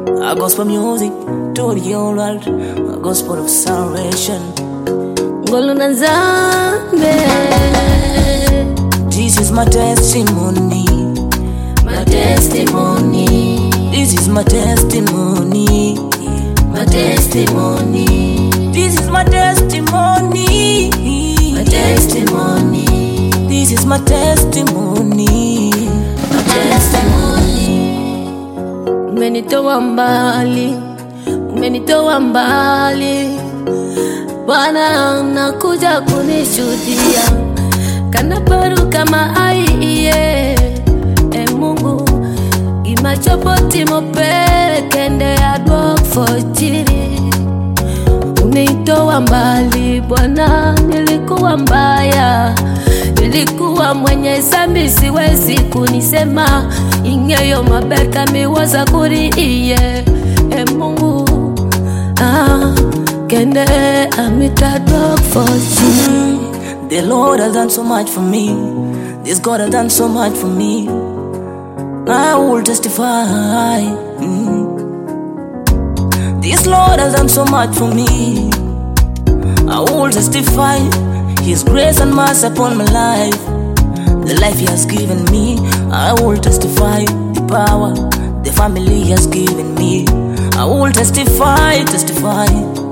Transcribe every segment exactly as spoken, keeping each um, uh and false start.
A gospel music to the whole world, a gospel of salvation. Ngoluna Nzambe, this is my testimony, my testimony. This is my testimony, my testimony. This is my testimony, my testimony. This is my testimony, my testimony. Umenitoa mbali, umenitoa mbali, Bwana nakuja kunishuhudia, kana paru kama aiye. E Mungu, imachopoti mopere kende adwok fojiri. Umenitoa mbali Bwana, nilikuwa mbaya, nilikuwa mwenye zambi siwezi kunisema. Ingeyo mabeka miwaza kuri iye. E Mungu, ah, kende amita dog for you. The Lord has done so much for me. This God has done so much for me. I will testify. Mm. This Lord has done so much for me. I will testify His grace and mercy upon my life. The life He has given me, I will testify. The power the family He has given me, I will testify, testify.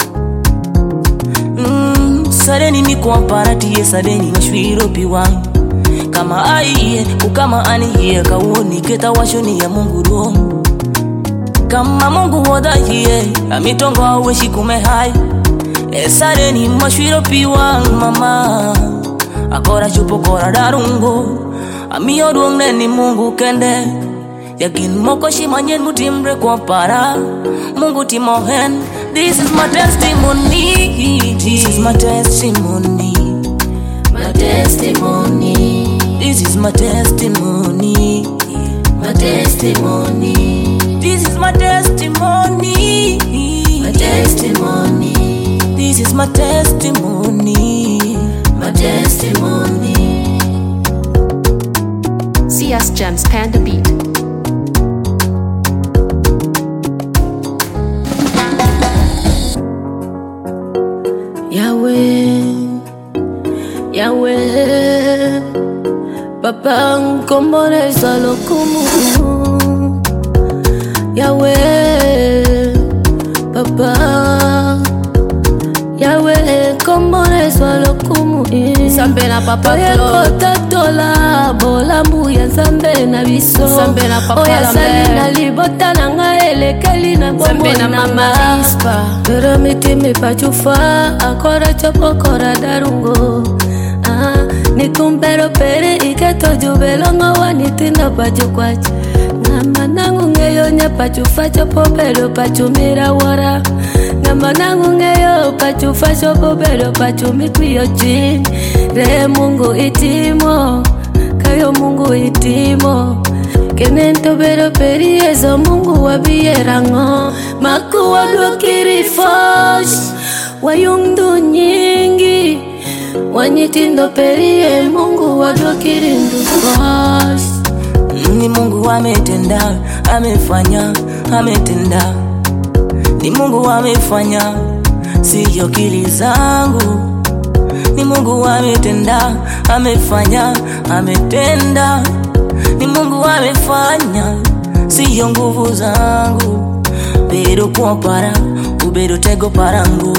Mm, sadeni ni kwa parati, sadeni mashwiro piwangu. Kama aiye, kukama aniye, kawoni keta washoni ya Mungu romu. Kama Mungu wadahiye, amitongo aweshi kume hai. E sadeni mashwiro piwangu mama. Akora chupo kora darungo, amiyo duongne ni Mungu kende. Yakin moko shimanyen mutimbre kwa para, Mungu timohen. This is my testimony, this is my testimony, my testimony. This is my testimony, my testimony. This is my testimony, my testimony. This is my testimony, my testimony. C S Gems Panda Beat. Yahweh, Yahweh, Papa nkomore salo kumu. Yahweh, Papa, Yahweh nkomore salo kumu. Sambe na Papa Oya tatola bola mbuya Sambe na biso. Sambe na Papa Oya sali na libota na nga elekeli na bombo Sambe na Mama Ispa. Pero mitime pachufa akora chopo kora darungo. Ah, nikumbero pere iketo jubelongo wanitinda pachukwachi. Ngama nangu ngeyo nya pachufa chopo pero pachumira wara. Ngama nangu ngeyo pachufa chopo pero pachumikwiyo chini. Re Mungu itimo, kayo Mungu itimo. Kenento bero peri ezo Mungu wabierango. Makuwa dwakiri fosh, wayungdu nyingi. Wanyitindo peri e Mungu wadwakiri ndu fosh. ni Mungu ametenda, amefanya, ametenda. Ni Mungu amefanya, siyo akili zangu. Ni Mungu ametenda, amefanya, ametenda. Ni Mungu amefanya, siyo nguvu zangu. Pero kwa para, ubedo tego parangu.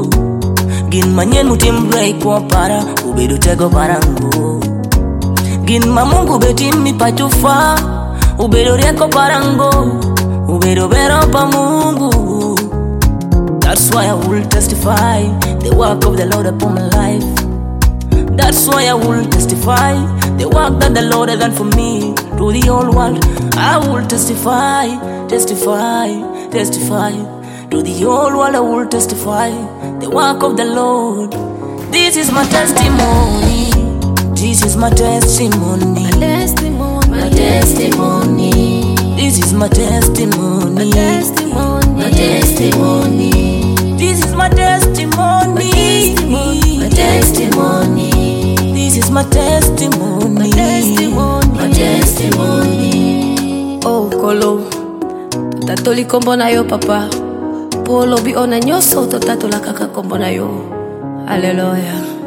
Gin manyen mutimbre kwa para, ubedo tego parangu. Gin ma Mungu betim mi pachufa, ubedo rieko parango. Ubedo bero pa Mungu. That's why I will testify the work of the Lord upon my life. That's why I will testify the work that the Lord has done for me to the whole world. I will testify, testify, testify to the whole world. I will testify the work of the Lord. This is my testimony. This is my testimony. My testimony, my testimony. This is my testimony. my testimony, My testimony. This is my testimony. my testimony. This is my testimony. My testimony, My testimony. Oh Kolo, totatoli kombo na yo papa po lobi ona nyoso totatola kaka kombo na yo. Haleluya.